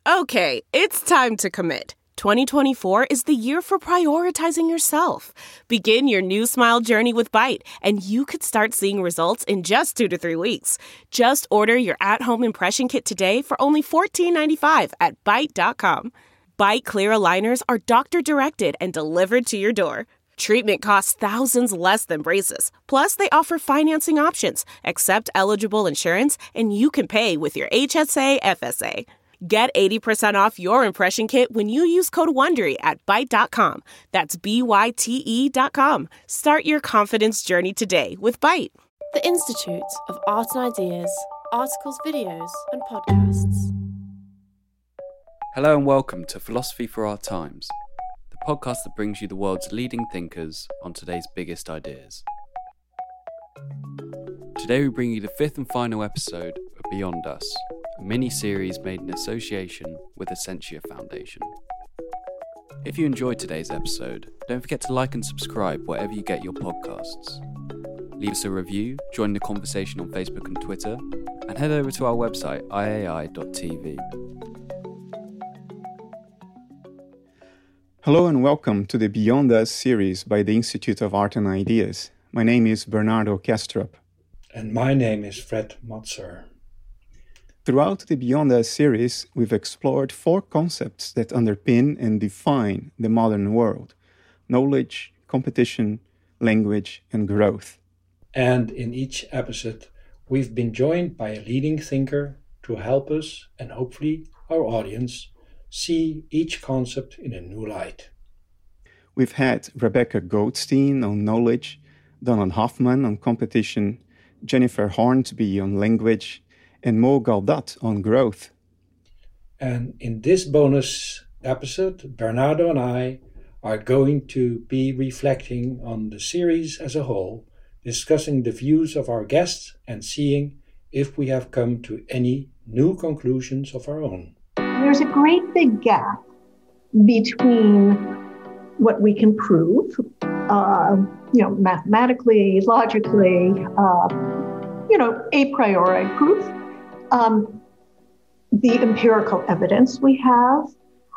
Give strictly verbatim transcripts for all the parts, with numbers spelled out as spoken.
Okay, it's time to commit. twenty twenty-four is the year for prioritizing yourself. Begin your new smile journey with Byte, and you could start seeing results in just two to three weeks. Just order your at-home impression kit today for only fourteen ninety-five at byte dot com. Byte clear aligners are doctor-directed and delivered to your door. Treatment costs thousands less than braces. Plus, they offer financing options, accept eligible insurance, and you can pay with your H S A F S A. Get eighty percent off your impression kit when you use code WONDERY at byte dot com. That's B Y T E dot com. Start your confidence journey today with Byte. The Institute of Art and Ideas. Articles, videos, and podcasts. Hello and welcome to Philosophy for Our Times, the podcast that brings you the world's leading thinkers on today's biggest ideas. Today we bring you the fifth and final episode of Beyond Us, a mini-series made in association with the Essentia Foundation. If you enjoyed today's episode, don't forget to like and subscribe wherever you get your podcasts. Leave us a review, join the conversation on Facebook and Twitter, and head over to our website i a i dot t v. Hello and welcome to the Beyond Us series by the Institute of Art and Ideas. My name is Bernardo Kastrup. And my name is Fred Matzer. Throughout the Beyond Us series, we've explored four concepts that underpin and define the modern world: knowledge, competition, language, and growth. And in each episode, we've been joined by a leading thinker to help us, and hopefully our audience, see each concept in a new light. We've had Rebecca Goldstein on knowledge, Donald Hoffman on competition, Jennifer Hornsby on language, and Mo Gawdat on growth. And in this bonus episode, Bernardo and I are going to be reflecting on the series as a whole, discussing the views of our guests and seeing if we have come to any new conclusions of our own. There's a great big gap between what we can prove, uh, you know, mathematically, logically, uh, you know, a priori proof, um, the empirical evidence we have,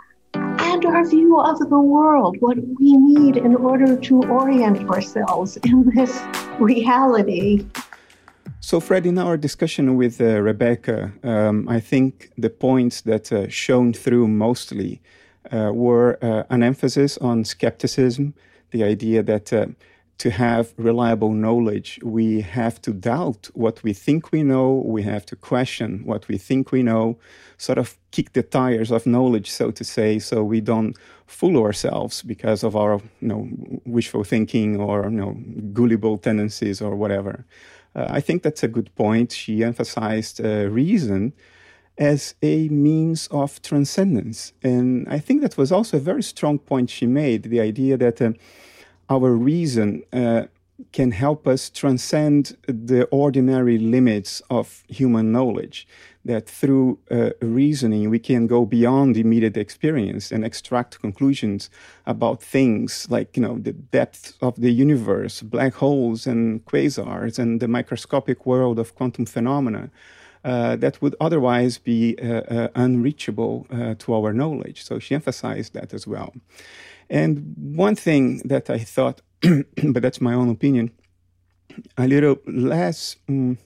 and our view of the world, what we need in order to orient ourselves in this reality. So, Fred, in our discussion with uh, Rebecca, um, I think the points that uh, shone through mostly uh, were uh, an emphasis on skepticism, the idea that uh, to have reliable knowledge, we have to doubt what we think we know, we have to question what we think we know, sort of kick the tires of knowledge, so to say, so we don't fool ourselves because of our, you know, wishful thinking or, you know, gullible tendencies or whatever. Uh, I think that's a good point. She emphasized uh, reason as a means of transcendence. And I think that was also a very strong point she made, the idea that uh, our reason uh, can help us transcend the ordinary limits of human knowledge, that through uh, reasoning we can go beyond immediate experience and extract conclusions about things like, you know, the depth of the universe, black holes and quasars, and the microscopic world of quantum phenomena uh, that would otherwise be uh, uh, unreachable uh, to our knowledge. So she emphasized that as well. And one thing that I thought, but that's my own opinion, a little less um,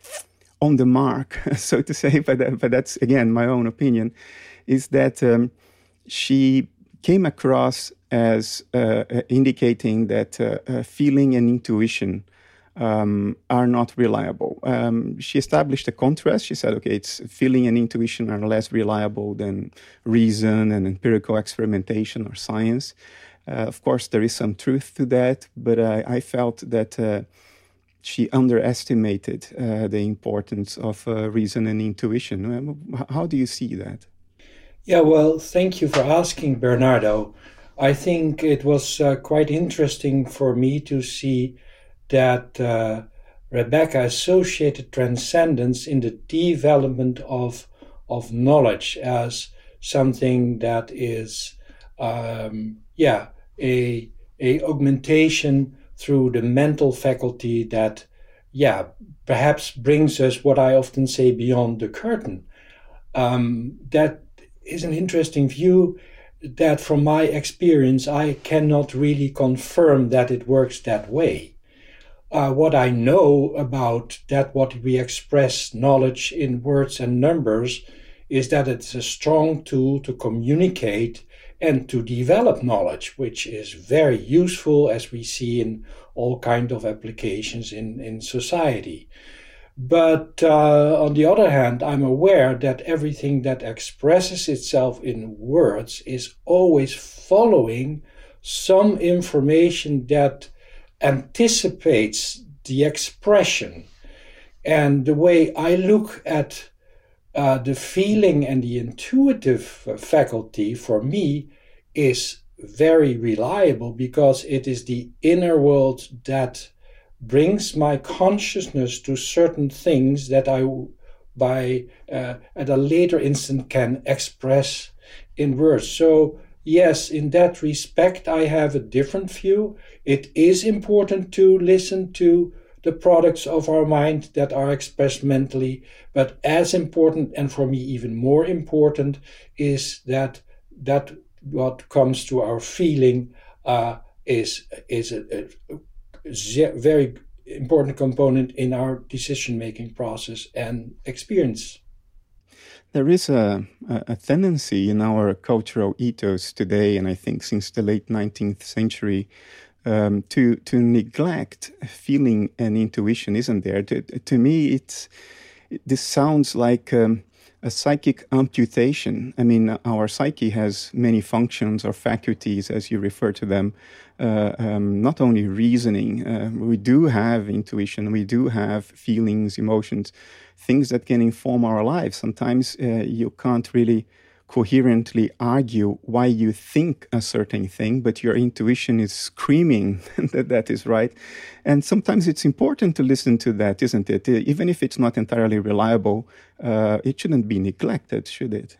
on the mark, so to say, but, uh, but that's, again, my own opinion, is that um, she came across as uh, uh, indicating that uh, uh, feeling and intuition um, are not reliable. Um, she established a contrast. She said, okay, it's feeling and intuition are less reliable than reason and empirical experimentation or science. Uh, of course, there is some truth to that, but uh, I felt that uh, she underestimated uh, the importance of uh, reason and intuition. How do you see that? Yeah, well, thank you for asking, Bernardo. I think it was uh, quite interesting for me to see that uh, Rebecca associated transcendence in the development of, of knowledge as something that is, um, yeah, a, a augmentation through the mental faculty that, yeah, perhaps brings us what I often say beyond the curtain. Um, that is an interesting view that from my experience, I cannot really confirm that it works that way. Uh, what I know about that, what we express knowledge in words and numbers, is that it's a strong tool to communicate and to develop knowledge, which is very useful, as we see in all kinds of applications in, in society. But uh, on the other hand, I'm aware that everything that expresses itself in words is always following some information that anticipates the expression. And the way I look at uh, the feeling and the intuitive faculty, for me, is very reliable, because it is the inner world that brings my consciousness to certain things that I, by uh, at a later instant, can express in words. So yes, in that respect, I have a different view. It is important to listen to the products of our mind that are expressed mentally, but as important, and for me even more important, is that that what comes to our feeling uh, is is a, a very important component in our decision-making process and experience. There is a, a tendency in our cultural ethos today, and I think since the late nineteenth century, um, to to neglect feeling and intuition, isn't there? To, to me, it's this sounds like um, a psychic amputation. I mean, our psyche has many functions or faculties, as you refer to them. Uh, um, not only reasoning, uh, we do have intuition, we do have feelings, emotions, things that can inform our lives. Sometimes uh, you can't really coherently argue why you think a certain thing, but your intuition is screaming that that is right. And sometimes it's important to listen to that, isn't it? Even if it's not entirely reliable, uh, it shouldn't be neglected, should it?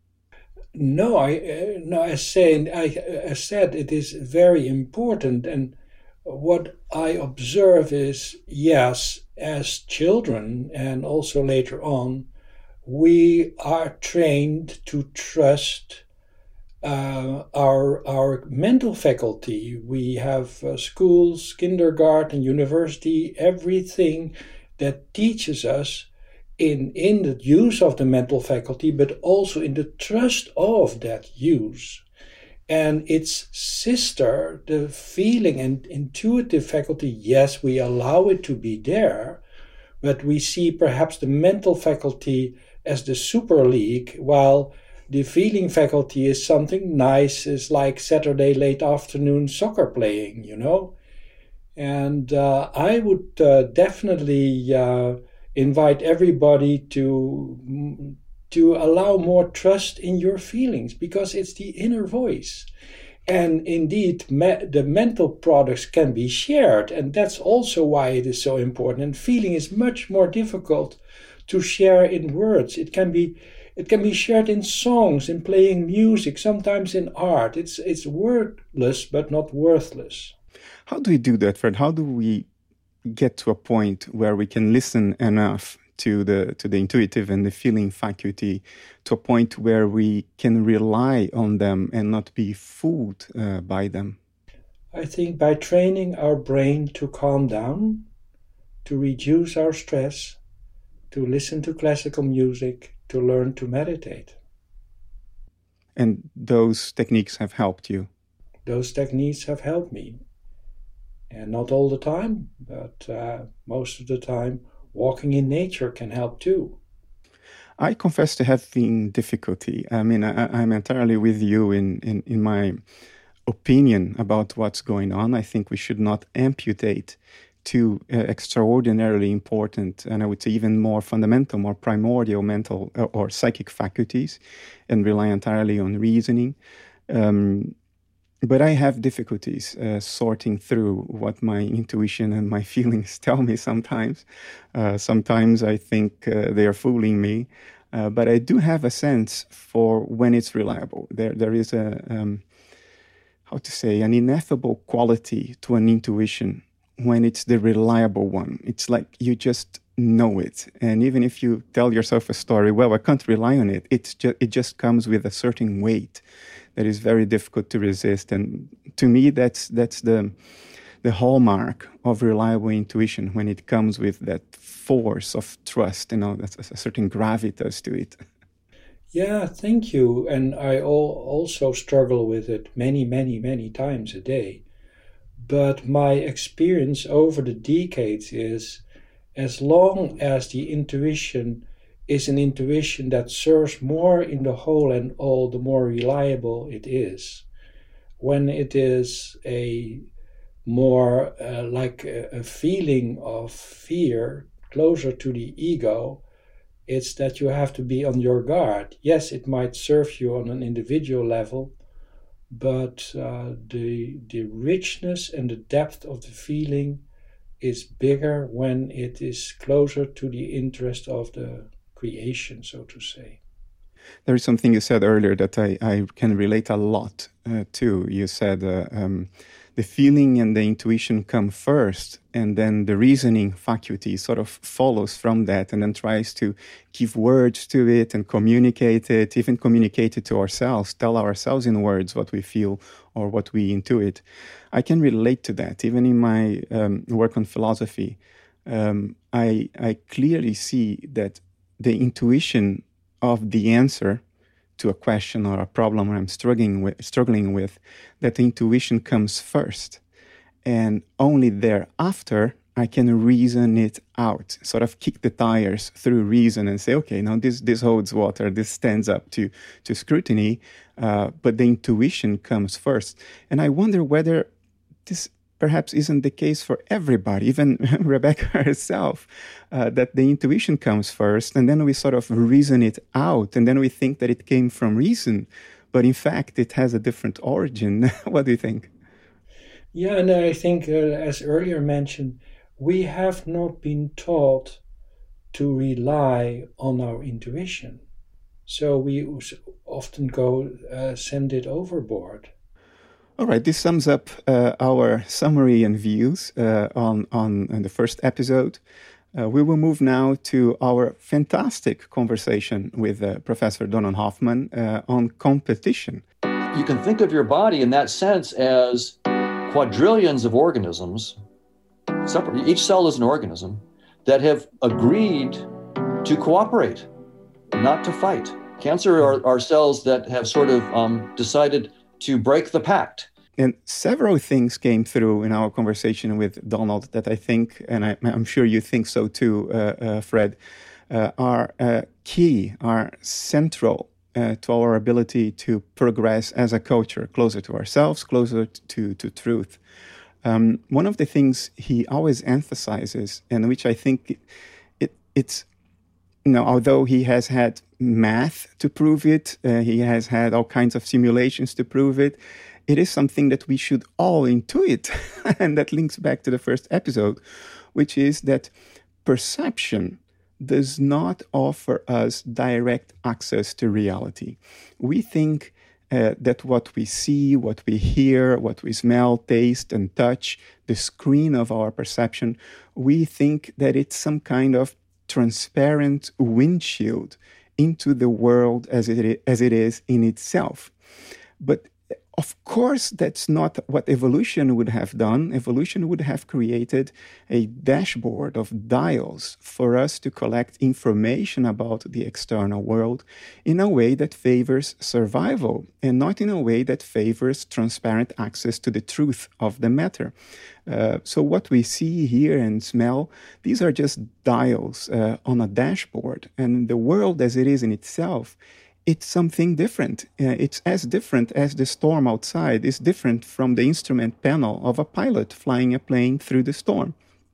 No, I uh, no. I say, I, I said it is very important, and what I observe is, yes, as children and also later on, we are trained to trust uh, our our mental faculty. We have uh, schools, kindergarten, university, everything that teaches us in in the use of the mental faculty, but also in the trust of that use. And its sister, the feeling and intuitive faculty, yes, we allow it to be there, but we see perhaps the mental faculty as the super league, while the feeling faculty is something nice, is like Saturday late afternoon soccer playing, you know. And uh, I would uh, definitely uh, invite everybody to to allow more trust in your feelings, because it's the inner voice. And indeed, me- the mental products can be shared, and that's also why it is so important. And feeling is much more difficult to share in words. It can be it can be shared in songs, in playing music, sometimes in art. It's it's wordless but not worthless. How do we do that, Fred? How do we get to a point where we can listen enough to the to the intuitive and the feeling faculty, to a point where we can rely on them and not be fooled uh, by them? I think by training our brain to calm down, to reduce our stress, to listen to classical music, to learn to meditate. And those techniques have helped you? Those techniques have helped me. And not all the time, but uh, most of the time, walking in nature can help too. I confess to having difficulty. I mean, I, I'm entirely with you in, in, in my opinion about what's going on. I think we should not amputate two uh, extraordinarily important, and I would say even more fundamental, more primordial mental uh, or psychic faculties, and rely entirely on reasoning. Um, But I have difficulties uh, sorting through what my intuition and my feelings tell me sometimes. Uh, sometimes I think uh, they are fooling me. Uh, but I do have a sense for when it's reliable. There, There is a, um, how to say, an ineffable quality to an intuition when it's the reliable one. It's like you just know it. And even if you tell yourself a story, well, I can't rely on it. It's just, it just comes with a certain weight that is very difficult to resist. And to me, that's that's the the hallmark of reliable intuition, when it comes with that force of trust, you know, that's a certain gravitas to it. Yeah, thank you. And I also struggle with it many, many, many times a day. But my experience over the decades is, as long as the intuition is an intuition that serves more in the whole and all, the more reliable it is. When it is a more uh, like a, a feeling of fear closer to the ego, it's that you have to be on your guard. Yes, it might serve you on an individual level, but uh, the the richness and the depth of the feeling is bigger when it is closer to the interest of the creation, so to say. There is something you said earlier that I, I can relate a lot uh, to. You said uh, um, the feeling and the intuition come first, and then the reasoning faculty sort of follows from that and then tries to give words to it and communicate it, even communicate it to ourselves, tell ourselves in words what we feel or what we intuit. I can relate to that. Even in my um, work on philosophy, um, I, I clearly see that the intuition of the answer to a question or a problem I'm struggling with, struggling with, that the intuition comes first. And only thereafter, I can reason it out, sort of kick the tires through reason and say, okay, now this, this holds water, this stands up to, to scrutiny, uh, but the intuition comes first. And I wonder whether this perhaps isn't the case for everybody, even Rebecca herself, uh, that the intuition comes first, and then we sort of reason it out, and then we think that it came from reason, but in fact, it has a different origin. What do you think? Yeah, and I think, uh, as earlier mentioned, we have not been taught to rely on our intuition. So we often go uh, send it overboard. All right, this sums up uh, our summary and views uh, on, on, on the first episode. Uh, we will move now to our fantastic conversation with uh, Professor Donald Hoffman uh, on competition. You can think of your body in that sense as quadrillions of organisms, separate, each cell is an organism, that have agreed to cooperate, not to fight. Cancer are, are cells that have sort of um, decided to break the pact. And several things came through in our conversation with Donald that I think, and I, I'm sure you think so too, uh, uh, Fred, uh, are uh, key, are central uh, to our ability to progress as a culture, closer to ourselves, closer to, to truth. Um, one of the things he always emphasizes, and which I think it, it, it's, you know, although he has had math to prove it, uh, he has had all kinds of simulations to prove it, it is something that we should all intuit. And that links back to the first episode, which is that perception does not offer us direct access to reality. We think uh, that what we see, what we hear, what we smell, taste, and touch, the screen of our perception, we think that it's some kind of transparent windshield into the world as it as it is in itself. But of course, that's not what evolution would have done. Evolution would have created a dashboard of dials for us to collect information about the external world in a way that favors survival and not in a way that favors transparent access to the truth of the matter. Uh, so what we see, hear, and smell, these are just dials uh, on a dashboard. And the world as it is in itself, it's something different. Uh, it's as different as the storm outside. It's different from the instrument panel of a pilot flying a plane through the storm.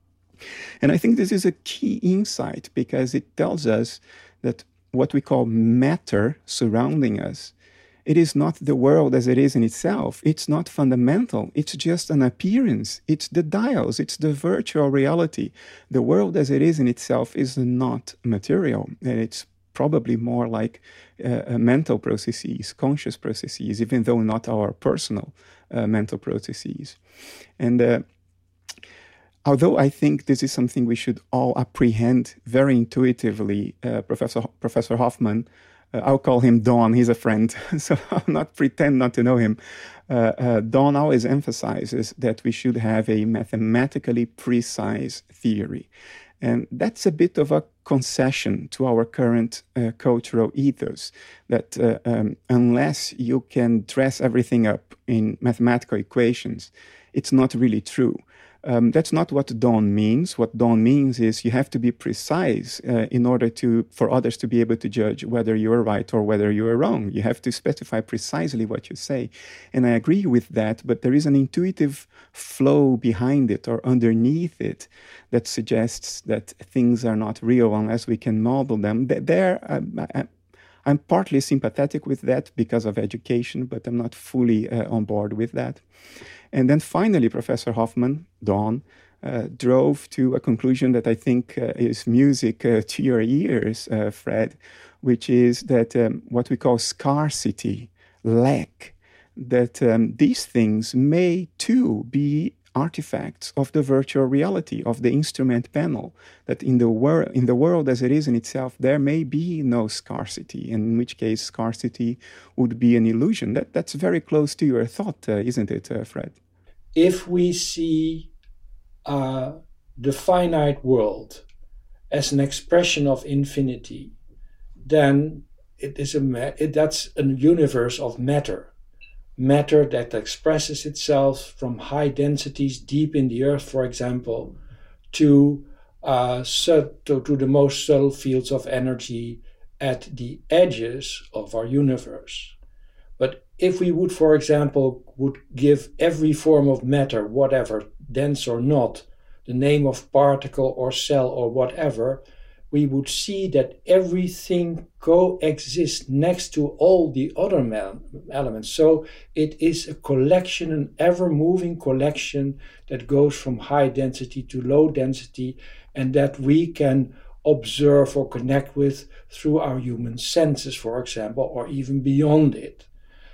And I think this is a key insight because it tells us that what we call matter surrounding us, it is not the world as it is in itself. It's not fundamental. It's just an appearance. It's the dials. It's the virtual reality. The world as it is in itself is not material. And it's probably more like uh, mental processes, conscious processes, even though not our personal uh, mental processes. And uh, although I think this is something we should all apprehend very intuitively, uh, Professor Professor Hoffman, uh, I'll call him Don, he's a friend, so I'll not pretend not to know him. Uh, uh, Don always emphasizes that we should have a mathematically precise theory. And that's a bit of a concession to our current uh, cultural ethos, that uh, um, unless you can dress everything up in mathematical equations, it's not really true. Um, that's not what Don means. What Don means is you have to be precise uh, in order to for others to be able to judge whether you are right or whether you are wrong. You have to specify precisely what you say. And I agree with that, but there is an intuitive flow behind it or underneath it that suggests that things are not real unless we can model them. There, I, I'm partly sympathetic with that because of education, but I'm not fully uh, on board with that. And then finally, Professor Hoffman, Don, uh, drove to a conclusion that I think uh, is music uh, to your ears, uh, Fred, which is that um, what we call scarcity, lack, that um, these things may too be artifacts of the virtual reality, of the instrument panel, that in the, wor- in the world as it is in itself, there may be no scarcity, in which case scarcity would be an illusion. That, that's very close to your thought, uh, isn't it, uh, Fred? If we see uh, the finite world as an expression of infinity, then it is a ma- it, that's a universe of matter. Matter that expresses itself from high densities deep in the earth, for example, to, uh, sub- to, to the most subtle fields of energy at the edges of our universe. But if we would, for example, would give every form of matter, whatever, dense or not, the name of particle or cell or whatever, we would see that everything coexists next to all the other elements. So it is a collection, an ever-moving collection that goes from high density to low density, and that we can observe or connect with through our human senses, for example, or even beyond it.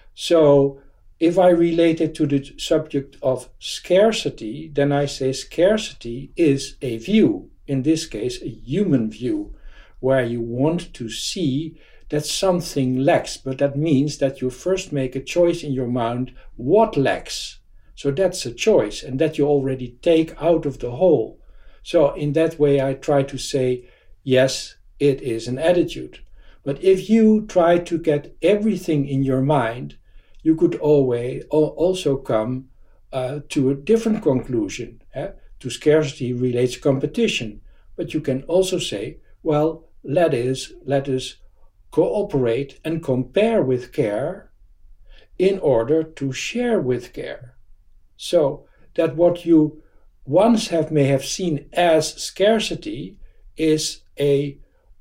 So if I relate it to the subject of scarcity, then I say scarcity is a view. In this case, a human view, where you want to see that something lacks, but that means that you first make a choice in your mind, what lacks? So that's a choice, and that you already take out of the whole. So in that way, I try to say, yes, it is an attitude. But if you try to get everything in your mind, you could always also come uh, to a different conclusion. Eh? To scarcity relates competition, but you can also say, well, let us, let us cooperate and compare with care in order to share with care. So that what you once have may have seen as scarcity is a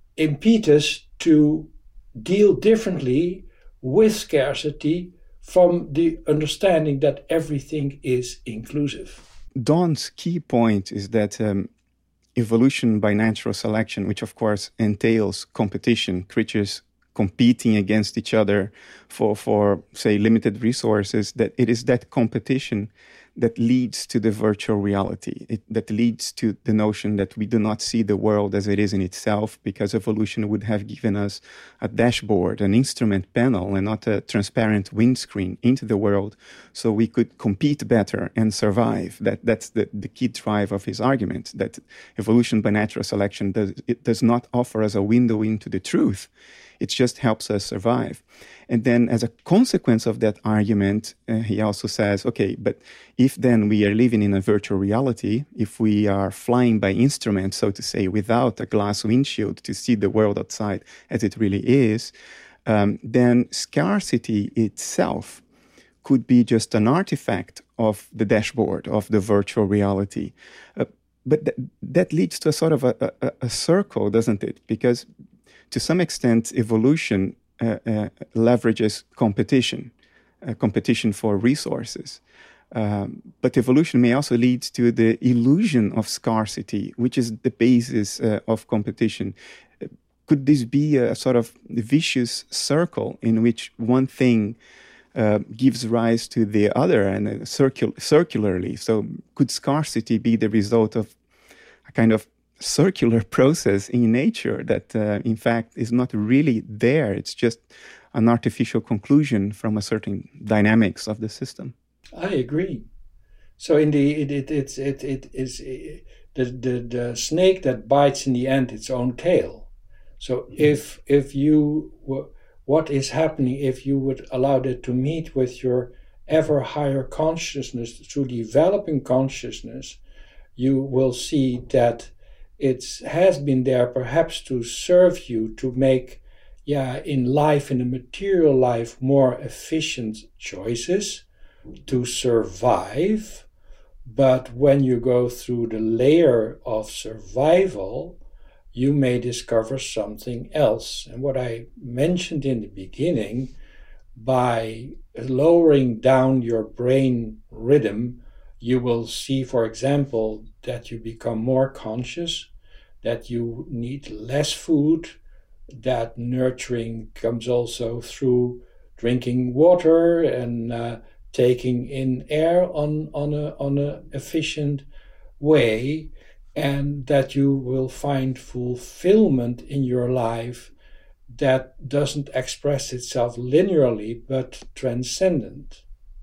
impetus to deal differently with scarcity from the understanding that everything is inclusive. Don's key point is that um, evolution by natural selection, which of course entails competition, creatures competing against each other for, for, say, limited resources, that it is that competition that leads to the virtual reality, it, that leads to the notion that we do not see the world as it is in itself, because evolution would have given us a dashboard, an instrument panel, and not a transparent windscreen into the world, so we could compete better and survive. That, that's the, the key drive of his argument, that evolution by natural selection does, it does not offer us a window into the truth. It just helps us survive. And then as a consequence of that argument, uh, he also says, okay, but if then we are living in a virtual reality, if we are flying by instrument, so to say, without a glass windshield to see the world outside as it really is, um, then scarcity itself could be just an artifact of the dashboard, of the virtual reality. Uh, but th- that leads to a sort of a, a, a circle, doesn't it? Because to some extent, evolution uh, uh, leverages competition, uh, competition for resources. Um, but evolution may also lead to the illusion of scarcity, which is the basis uh, of competition. Could this be a sort of vicious circle in which one thing uh, gives rise to the other, and uh, circul- circularly. So could scarcity be the result of a kind of circular process in nature that, uh, in fact, is not really there? It's just an artificial conclusion from a certain dynamics of the system. I agree. So in the it it it's it it is it, the, the the snake that bites in the end its own tail. So if if you were, what is happening if you would allow that to meet with your ever higher consciousness through developing consciousness, you will see that it has been there perhaps to serve you to make, yeah, in life, in a material life, more efficient choices to survive. But when you go through the layer of survival, you may discover something else. And what I mentioned in the beginning, by lowering down your brain rhythm, you will see, for example, that you become more conscious, that you need less food, that nurturing comes also through drinking water and uh, taking in air on, on a on a efficient way, and that you will find fulfillment in your life that doesn't express itself linearly but transcendent.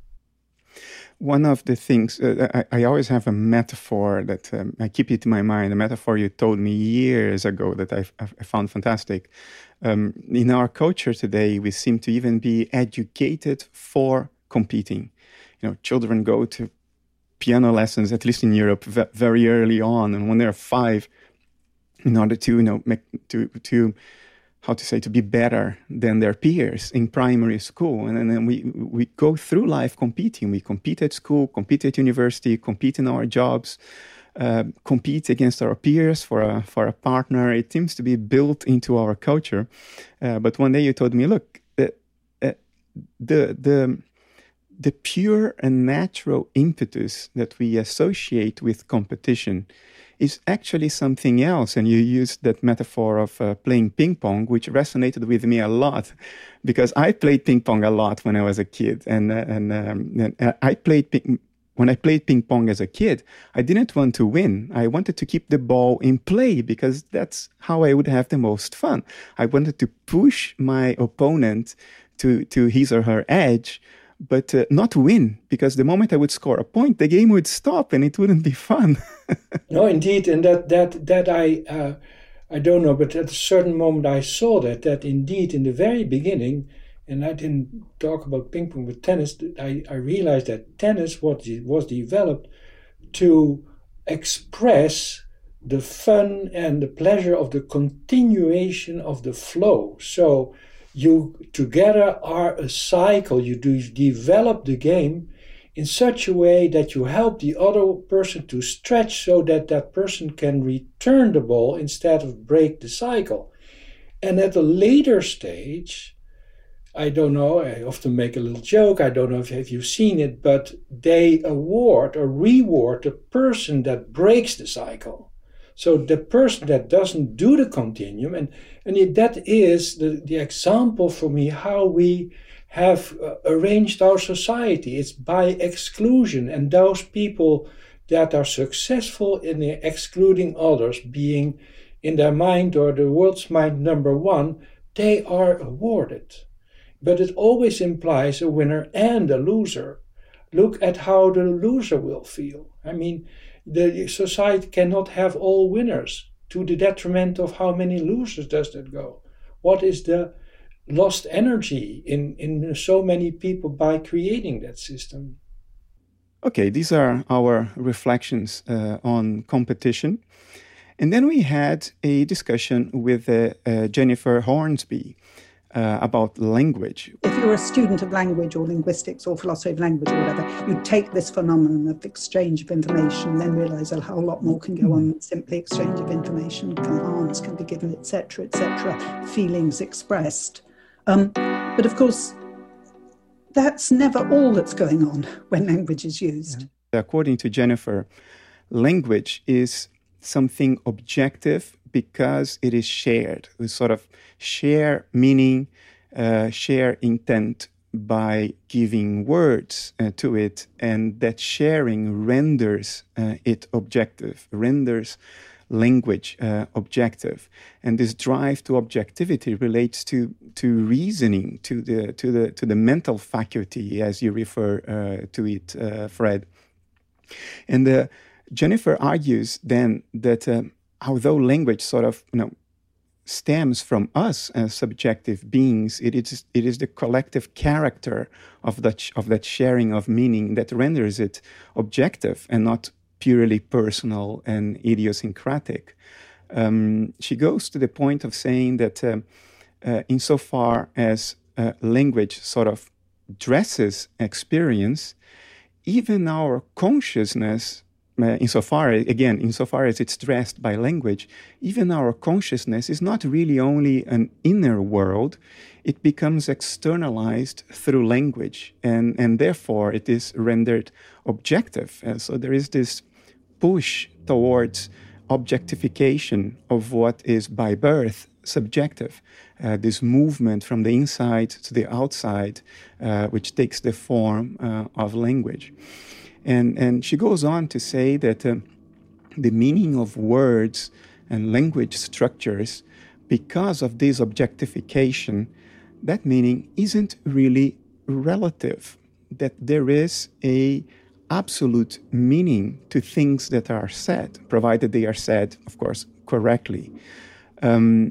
One of the things, uh, I, I always have a metaphor that um, I keep it in my mind, a metaphor you told me years ago that I, I found fantastic. Um, in our culture today, we seem to even be educated for competing. You know, children go to piano lessons, at least in Europe, v- very early on, and when they're five, in order to, you know, make, to to how to say, to be better than their peers in primary school. And then we we go through life competing. We compete at school, compete at university, compete in our jobs, uh, compete against our peers for a for a partner. It seems to be built into our culture. Uh, but one day you told me, look, uh, uh, the the the pure and natural impetus that we associate with competition is actually something else. And you used that metaphor of uh, playing ping pong, which resonated with me a lot, because I played ping pong a lot when I was a kid. And uh, and, um, and I played ping, when I played ping pong as a kid, I didn't want to win. I wanted to keep the ball in play because that's how I would have the most fun. I wanted to push my opponent to, to his or her edge, but uh, not win, because the moment I would score a point, the game would stop and it wouldn't be fun. No, indeed, and that that that I uh, I don't know, but at a certain moment I saw that that indeed in the very beginning, and I didn't talk about ping pong with tennis. I, I realized that tennis was was developed to express the fun and the pleasure of the continuation of the flow. So you together are a cycle. You do develop the game in such a way that you help the other person to stretch so that that person can return the ball instead of break the cycle. And at a later stage, I don't know, I often make a little joke, I don't know if, if you've seen it, but they award or reward the person that breaks the cycle. So the person that doesn't do the continuum, and, and that is the, the example for me how we have uh, arranged our society. It's by exclusion, and those people that are successful in excluding others, being in their mind or the world's mind number one, they are awarded. But it always implies a winner and a loser. Look at how the loser will feel. I mean, the society cannot have all winners. To the detriment of how many losers does that go? What is the lost energy in, in so many people by creating that system? Okay, these are our reflections uh, on competition. And then we had a discussion with uh, uh, Jennifer Hornsby uh, about language. If you're a student of language or linguistics or philosophy of language or whatever, you take this phenomenon of exchange of information and then realise a whole lot more can go on than simply exchange of information. Commands can be given, et cetera, et cetera, feelings expressed. Um, but of course, that's never all that's going on when language is used. Yeah. According to Jennifer, language is something objective because it is shared. We sort of share meaning, uh, share intent, by giving words uh, to it, and that sharing renders uh, it objective, renders language uh, objective. And this drive to objectivity relates to to reasoning, to the to the to the mental faculty, as you refer uh, to it, uh, Fred. And uh, Jennifer argues then that uh, although language sort of, you know, stems from us as subjective beings, it is it is the collective character of that of that sharing of meaning that renders it objective and not purely personal and idiosyncratic. Um, she goes to the point of saying that uh, uh, insofar as uh, language sort of dresses experience, even our consciousness, uh, insofar, again, insofar as it's dressed by language, even our consciousness is not really only an inner world, it becomes externalized through language, and, and therefore it is rendered objective. Uh, so there is this push towards objectification of what is by birth subjective, uh, this movement from the inside to the outside, uh, which takes the form uh, of language. And, and she goes on to say that uh, the meaning of words and language structures, because of this objectification, that meaning isn't really relative, that there is a absolute meaning to things that are said, provided they are said, of course, correctly. Um,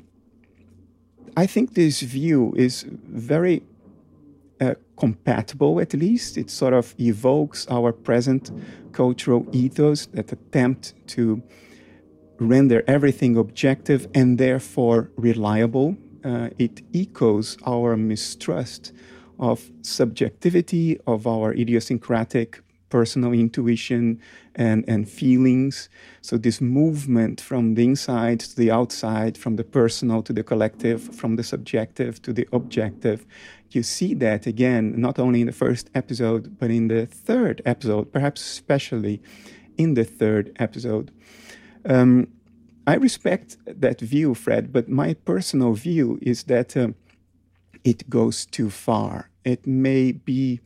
I think this view is very uh, compatible, at least. It sort of evokes our present cultural ethos that attempt to render everything objective and therefore reliable. Uh, it echoes our mistrust of subjectivity, of our idiosyncratic personal intuition and, and feelings. So this movement from the inside to the outside, from the personal to the collective, from the subjective to the objective, you see that again, not only in the first episode, but in the third episode, perhaps especially in the third episode. Um, I respect that view, Fred, but my personal view is that um, it goes too far. It may be,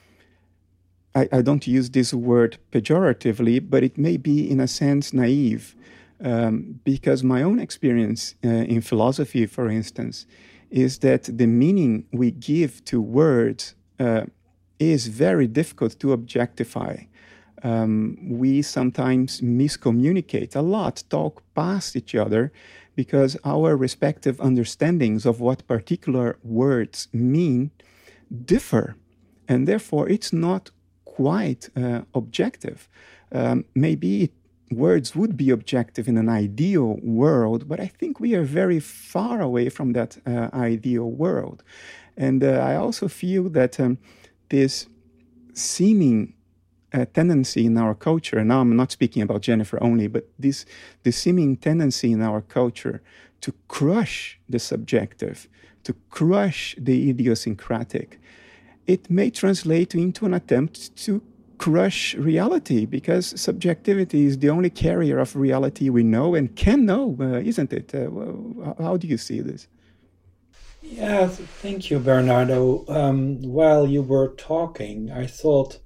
I, I don't use this word pejoratively, but it may be in a sense naive, um, because my own experience uh, in philosophy, for instance, is that the meaning we give to words uh, is very difficult to objectify. Um, we sometimes miscommunicate a lot, talk past each other, because our respective understandings of what particular words mean differ, and therefore it's not quite uh, objective. Um, maybe it, words would be objective in an ideal world, but I think we are very far away from that uh, ideal world. And uh, I also feel that um, this seeming uh, tendency in our culture, and now I'm not speaking about Jennifer only, but this, this seeming tendency in our culture to crush the subjective, to crush the idiosyncratic, it may translate into an attempt to crush reality, because subjectivity is the only carrier of reality we know and can know, uh, isn't it? Uh, how do you see this? Yeah, thank you, Bernardo. Um, while you were talking, I thought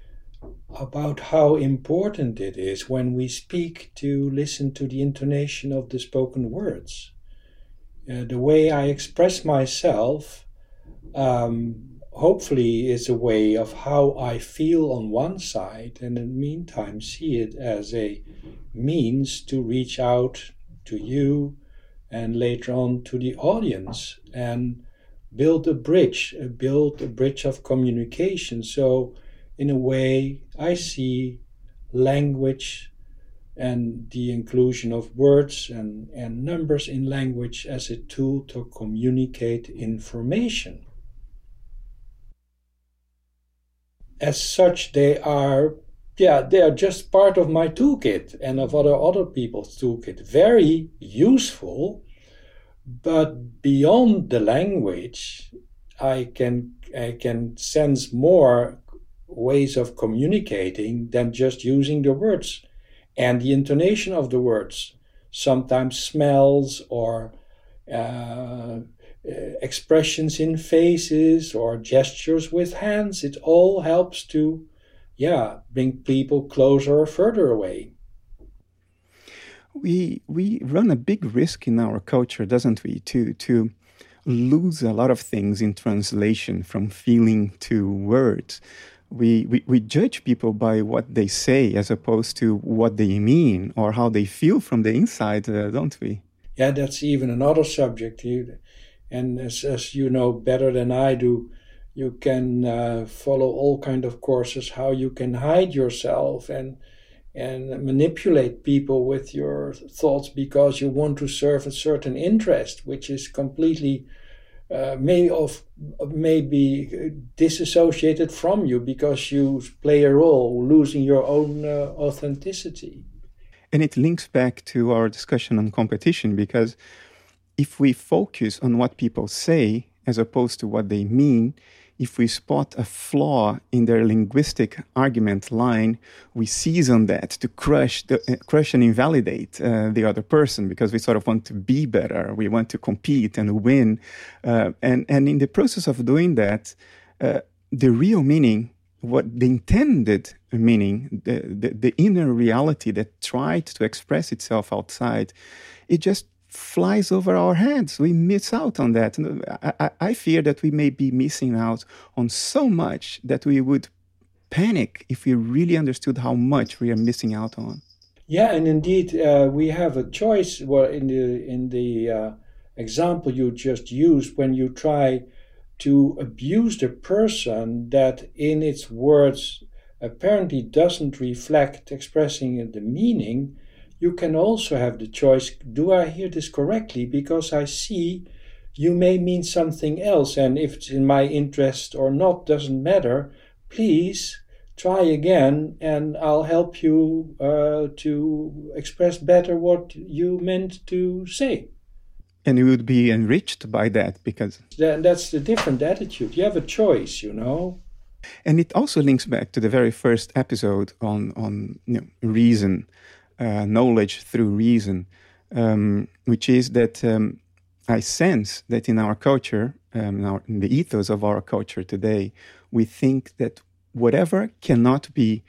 about how important it is when we speak to listen to the intonation of the spoken words. Uh, the way I express myself um, hopefully is a way of how I feel on one side, and in the meantime see it as a means to reach out to you and later on to the audience and build a bridge, build a bridge of communication. So in a way, I see language and the inclusion of words and, and numbers in language as a tool to communicate information. As such, they are, yeah, they are just part of my toolkit and of other other people's toolkit. Very useful, but beyond the language, I can I can sense more ways of communicating than just using the words and the intonation of the words. Sometimes smells or uh, uh, expressions in faces or gestures with hands. It all helps to, yeah, bring people closer or further away. We we run a big risk in our culture, doesn't we, to to lose a lot of things in translation from feeling to words. We, we we judge people by what they say as opposed to what they mean or how they feel from the inside, uh, don't we? Yeah, that's even another subject. You, and as, as you know better than I do, you can uh, follow all kind of courses how you can hide yourself and and manipulate people with your thoughts because you want to serve a certain interest, which is completely uh, may of may be disassociated from you because you play a role, losing your own uh, authenticity. And it links back to our discussion on competition, because if we focus on what people say as opposed to what they mean, if we spot a flaw in their linguistic argument line, we seize on that to crush the, uh, crush and invalidate uh, the other person because we sort of want to be better. We want to compete and win. Uh, and, and in the process of doing that, uh, the real meaning, what the intended meaning, the, the, the inner reality that tried to express itself outside, it just flies over our heads. We miss out on that. And I, I fear that we may be missing out on so much that we would panic if we really understood how much we are missing out on. Yeah, and indeed, uh, we have a choice. Well, in the in the uh, example you just used, when you try to abuse the person that in its words apparently doesn't reflect expressing the meaning, you can also have the choice, do I hear this correctly? Because I see you may mean something else, and if it's in my interest or not doesn't matter. Please try again, and I'll help you uh, to express better what you meant to say. And you would be enriched by that because... That, that's the different attitude. You have a choice, you know. And it also links back to the very first episode on, on you know, reason, uh, knowledge through reason, um, which is that um, I sense that in our culture, um, in, our, in the ethos of our culture today, we think that whatever cannot be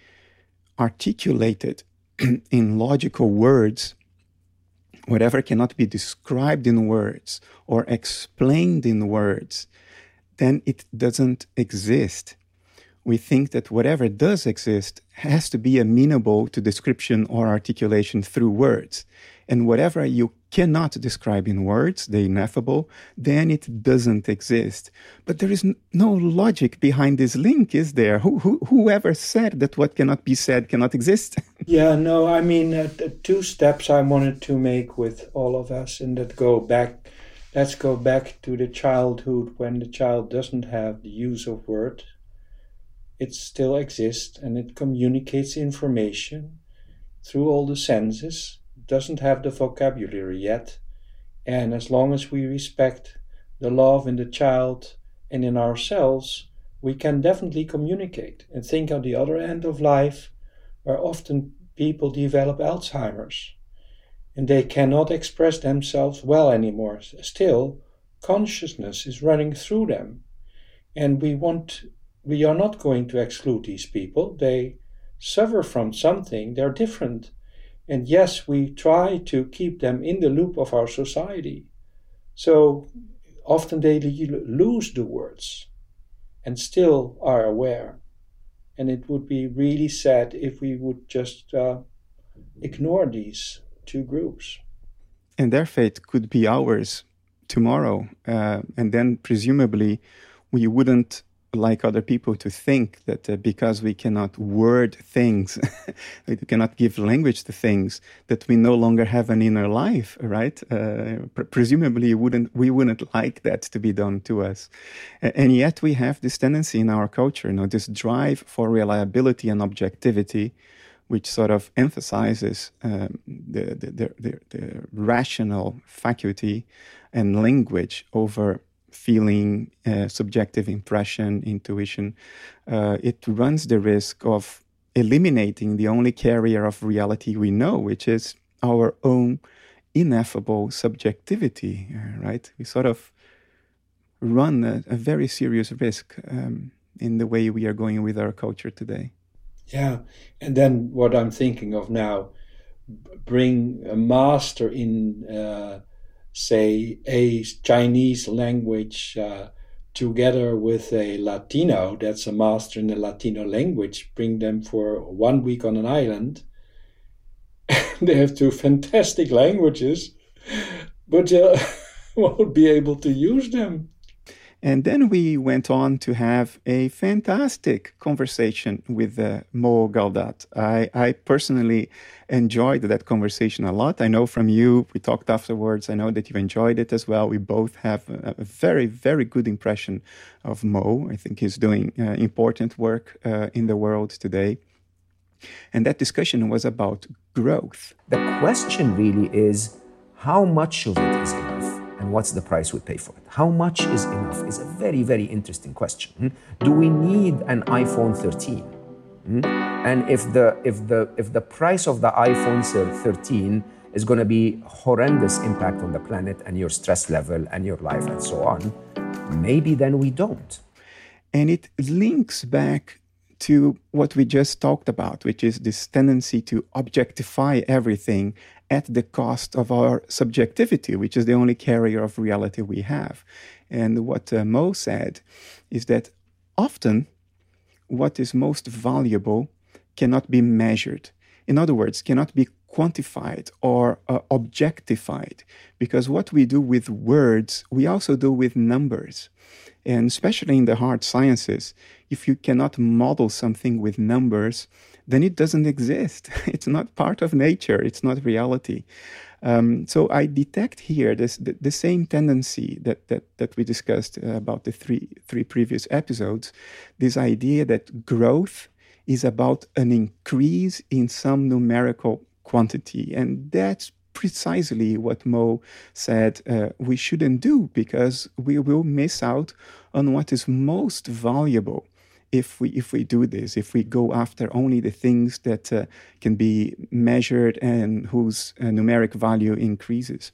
articulated in logical words, whatever cannot be described in words or explained in words, then it doesn't exist. We think that whatever does exist has to be amenable to description or articulation through words. And whatever you cannot describe in words, the ineffable, then it doesn't exist. But there is n- no logic behind this link, is there? Who, who, whoever said that what cannot be said cannot exist? Yeah, no, I mean, uh, two steps I wanted to make with all of us, and that go back, let's go back to the childhood when the child doesn't have the use of word. It still exists and it communicates information through all the senses. It doesn't have the vocabulary yet. And as long as we respect the love in the child and in ourselves, we can definitely communicate. And think on the other end of life, where often people develop Alzheimer's and they cannot express themselves well anymore. Still, consciousness is running through them. And we want... We are not going to exclude these people. They suffer from something. They're different. And yes, we try to keep them in the loop of our society. So often they lose the words and still are aware. And it would be really sad if we would just uh, ignore these two groups. And their fate could be ours tomorrow. Uh, and then presumably we wouldn't like other people to think that uh, because we cannot word things, we cannot give language to things, that we no longer have an inner life, right? Uh, pr- presumably, wouldn't we wouldn't like that to be done to us. Uh, and yet we have this tendency in our culture, you know, this drive for reliability and objectivity, which sort of emphasizes um, the, the, the, the, the rational faculty and language over feeling, uh, subjective impression, intuition. Uh, it runs the risk of eliminating the only carrier of reality we know, which is our own ineffable subjectivity, uh, right? We sort of run a, a very serious risk um, in the way we are going with our culture today. Yeah, and then what I'm thinking of now, bring a master in, uh, say, a Chinese language uh, together with a Latino that's a master in the Latino language, bring them for one week on an island. They have two fantastic languages, but uh, won't be able to use them. And then we went on to have a fantastic conversation with uh, Mo Gawdat. I, I personally enjoyed that conversation a lot. I know from you, we talked afterwards. I know that you enjoyed it as well. We both have a, a very, very good impression of Mo. I think he's doing uh, important work uh, in the world today. And that discussion was about growth. The question really is, how much of it is enough? And what's the price we pay for it? How much is enough is a very, very interesting question. Hmm? Do we need an iPhone thirteen? Hmm? And if the if the if the price of the iPhone thirteen is going to be horrendous impact on the planet and your stress level and your life and so on, maybe then we don't. And it links back to what we just talked about, which is this tendency to objectify everything at the cost of our subjectivity, which is the only carrier of reality we have. And what uh, Mo said is that often what is most valuable cannot be measured. In other words, cannot be quantified or uh, objectified, because what we do with words, we also do with numbers. And especially in the hard sciences, if you cannot model something with numbers, then it doesn't exist. It's not part of nature. It's not reality. Um, so I detect here this the, the same tendency that that that we discussed uh, about the three three previous episodes. This idea that growth is about an increase in some numerical quantity, and that's precisely what Mo said uh, we shouldn't do, because we will miss out on what is most valuable if we if we do this, if we go after only the things that uh, can be measured and whose uh, numeric value increases.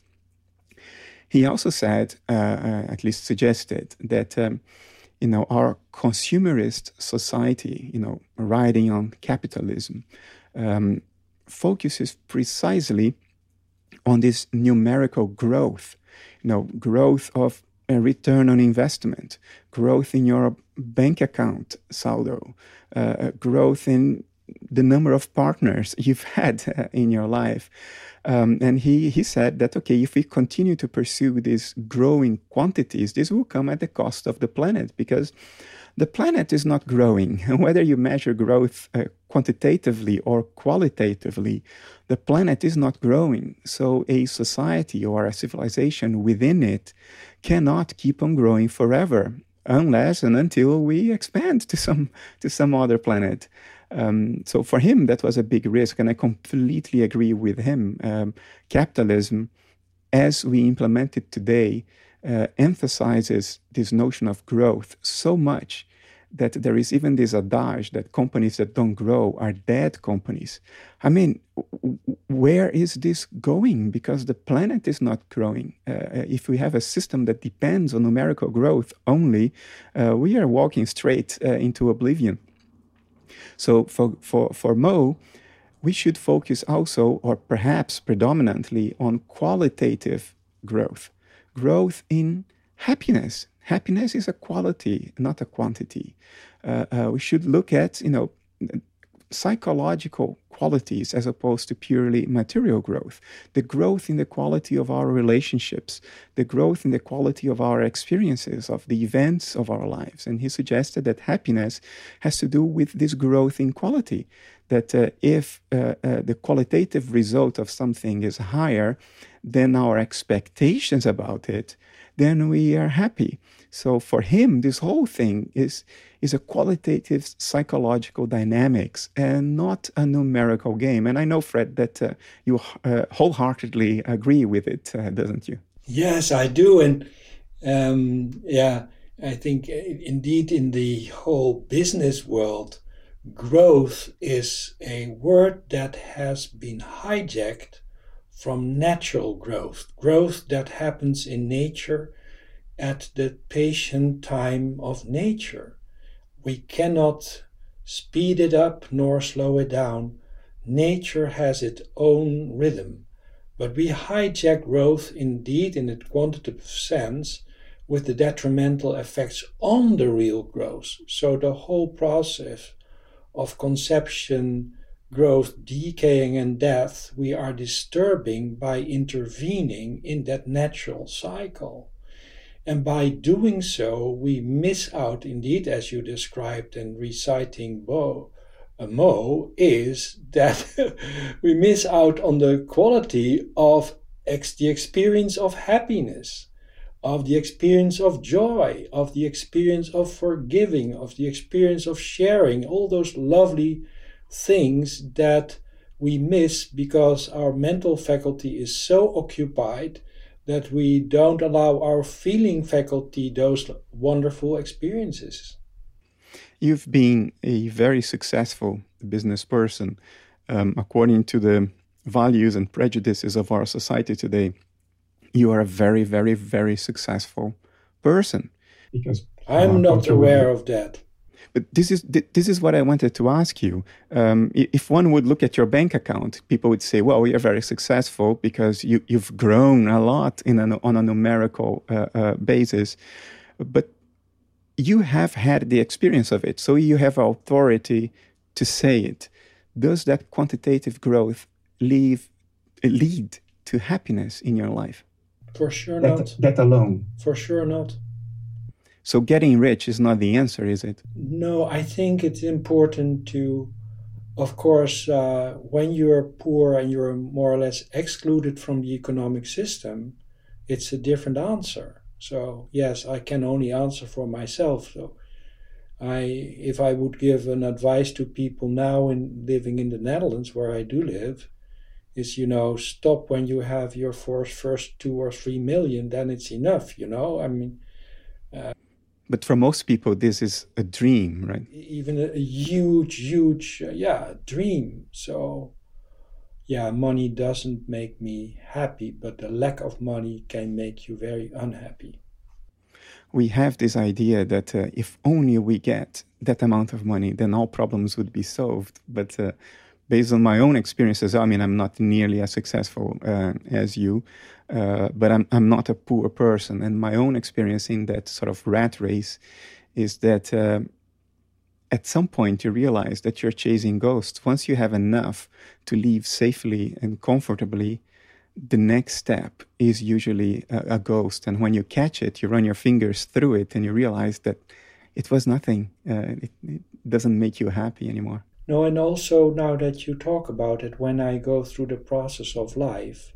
He also said, uh, uh, at least suggested, that um, you know our consumerist society, you know, riding on capitalism, um, focuses precisely on this numerical growth, you know, growth of a return on investment, growth in your bank account saldo, uh, growth in the number of partners you've had uh, in your life. Um, and he, he said that, okay, if we continue to pursue these growing quantities, this will come at the cost of the planet, because the planet is not growing. Whether you measure growth uh, quantitatively or qualitatively, the planet is not growing. So a society or a civilization within it cannot keep on growing forever, unless and until we expand to some to some other planet. Um, so for him, that was a big risk, and I completely agree with him. Um, capitalism, as we implement it today, uh, emphasizes this notion of growth so much that there is even this adage that companies that don't grow are dead companies. I mean, w- where is this going? Because the planet is not growing. Uh, if we have a system that depends on numerical growth only, uh, we are walking straight uh, into oblivion. So for, for, for Mo, we should focus also, or perhaps predominantly, on qualitative growth. Growth in happiness. Happiness is a quality, not a quantity. Uh, uh, we should look at, you know, psychological qualities as opposed to purely material growth. The growth in the quality of our relationships, the growth in the quality of our experiences, of the events of our lives. And he suggested that happiness has to do with this growth in quality, that uh, if uh, uh, the qualitative result of something is higher than our expectations about it, then we are happy. So for him, this whole thing is is a qualitative psychological dynamics and not a numerical game. And I know, Fred, that uh, you uh, wholeheartedly agree with it, uh, doesn't you? Yes, I do. And um, yeah, I think indeed in the whole business world, growth is a word that has been hijacked from natural growth, growth that happens in nature, at the patient time of nature. We cannot speed it up nor slow it down. Nature has its own rhythm, but we hijack growth indeed in a quantitative sense with the detrimental effects on the real growth. So the whole process of conception, growth, decaying, and death, we are disturbing by intervening in that natural cycle. And by doing so, we miss out, indeed, as you described in reciting Bo, uh, Mo, is that we miss out on the quality of ex- the experience of happiness, of the experience of joy, of the experience of forgiving, of the experience of sharing, all those lovely things that we miss because our mental faculty is so occupied that we don't allow our feeling faculty those wonderful experiences. You've been a very successful business person. Um, according to the values and prejudices of our society today, you are a very, very, very successful person. Because I'm not aware of that. But this is this is what I wanted to ask you. Um, if one would look at your bank account, people would say, "Well, you're very successful because you you've grown a lot in an, on a numerical uh, uh, basis." But you have had the experience of it, so you have authority to say it. Does that quantitative growth leave, lead to happiness in your life? For sure that, not. That alone. For sure not. So getting rich is not the answer, is it? No, I think it's important to, of course, uh, when you're poor and you're more or less excluded from the economic system, it's a different answer. So yes, I can only answer for myself. So I, if I would give an advice to people now in living in the Netherlands, where I do live, is, you know, stop when you have your first, first two or three million, then it's enough, you know, I mean... Uh, But for most people, this is a dream, right? Even a, a huge, huge, uh, yeah, dream. So, yeah, money doesn't make me happy, but the lack of money can make you very unhappy. We have this idea that uh, if only we get that amount of money, then all problems would be solved. But uh, based on my own experiences, I mean, I'm not nearly as successful uh, as you. Uh, but I'm I'm not a poor person, and my own experience in that sort of rat race is that uh, at some point you realize that you're chasing ghosts. Once you have enough to live safely and comfortably, the next step is usually a, a ghost. And when you catch it, you run your fingers through it, and you realize that it was nothing. Uh, it, it doesn't make you happy anymore. No, and also now that you talk about it, when I go through the process of life,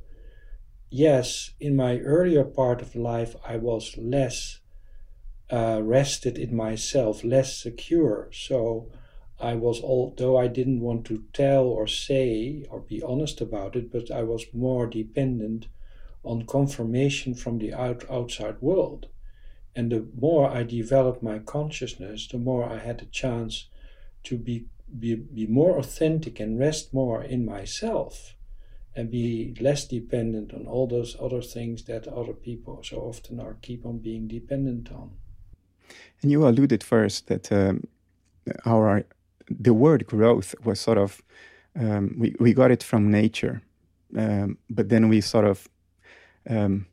yes, in my earlier part of life, I was less uh, rested in myself, less secure. So I was, although I didn't want to tell or say or be honest about it, but I was more dependent on confirmation from the out, outside world. And the more I developed my consciousness, the more I had a chance to be, be, be more authentic and rest more in myself, and be less dependent on all those other things that other people so often are keep on being dependent on. And you alluded first that um, our the word growth was sort of, um, we, we got it from nature, um, but then we sort of, um,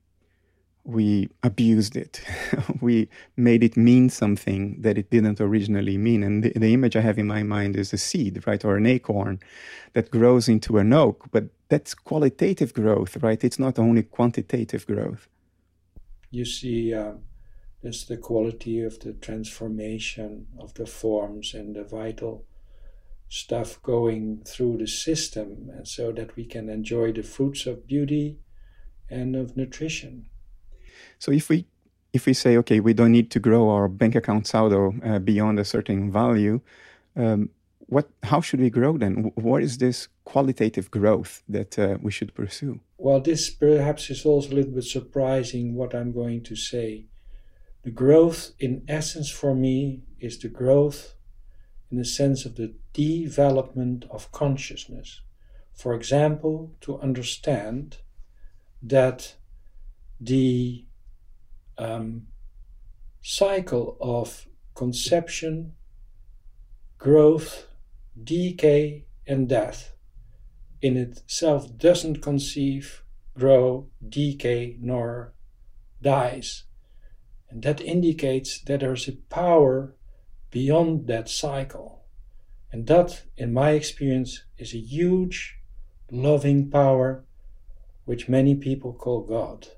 we abused it. We made it mean something that it didn't originally mean. And the, the image I have in my mind is a seed, right, or an acorn that grows into an oak, but that's qualitative growth, right? It's not only quantitative growth. You see, uh, there's the quality of the transformation of the forms and the vital stuff going through the system, and so that we can enjoy the fruits of beauty and of nutrition. So if we if we say, okay, we don't need to grow our bank account saldo uh, beyond a certain value, um, what? How should we grow then? What is this qualitative growth that uh, we should pursue? Well, this perhaps is also a little bit surprising what I'm going to say. The growth, in essence, for me, is the growth in the sense of the development of consciousness. For example, to understand that the um, cycle of conception, growth, decay, and death in itself doesn't conceive, grow, decay, nor dies. And that indicates that there's a power beyond that cycle. And that, in my experience, is a huge, loving power which many people call God.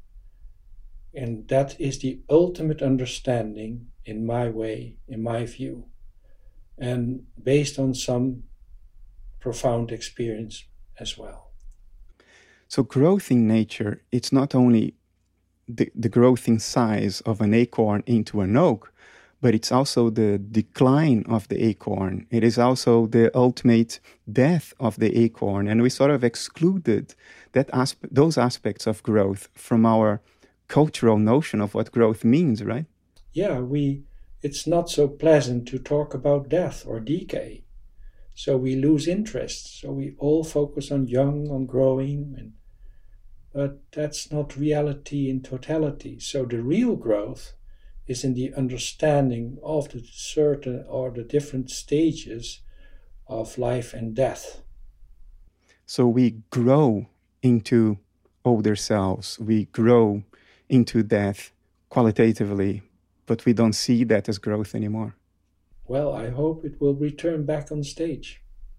And that is the ultimate understanding, in my way, in my view, and based on some profound experience as well. So growth in nature, it's not only the, the growth in size of an acorn into an oak, but it's also the decline of the acorn. It is also the ultimate death of the acorn. And we sort of excluded that aspe- those aspects of growth from our cultural notion of what growth means, right? Yeah, we. It's not so pleasant to talk about death or decay. So we lose interest. So we all focus on young, on growing, and but that's not reality in totality. So the real growth is in the understanding of the certain or the different stages of life and death. So we grow into older selves, we grow into death qualitatively, but we don't see that as growth anymore. Well, I hope it will return back on stage.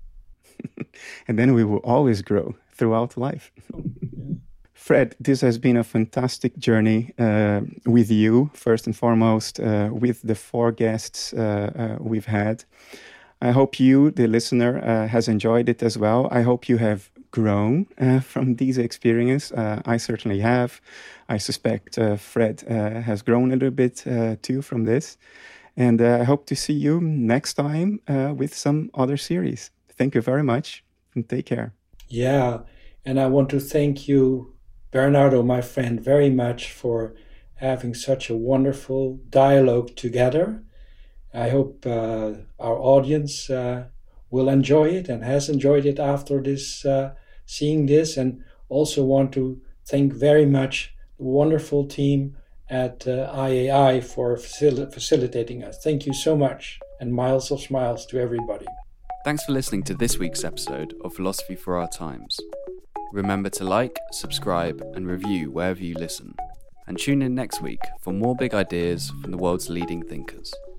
And then we will always grow throughout life. Yeah. Fred, this has been a fantastic journey uh, with you, first and foremost, uh, with the four guests uh, uh, we've had. I hope you, the listener, uh, has enjoyed it as well. I hope you have grown uh, from these experiences. Uh, I certainly have. I suspect uh, Fred uh, has grown a little bit uh, too from this. And uh, I hope to see you next time uh, with some other series. Thank you very much and take care. Yeah, and I want to thank you, Bernardo, my friend, very much for having such a wonderful dialogue together. I hope uh, our audience uh, will enjoy it and has enjoyed it after this, uh, seeing this, and also want to thank very much the wonderful team at uh, I A I for facil- facilitating us. Thank you so much, and miles of smiles to everybody. Thanks for listening to this week's episode of Philosophy for Our Times. Remember to like, subscribe, and review wherever you listen. And tune in next week for more big ideas from the world's leading thinkers.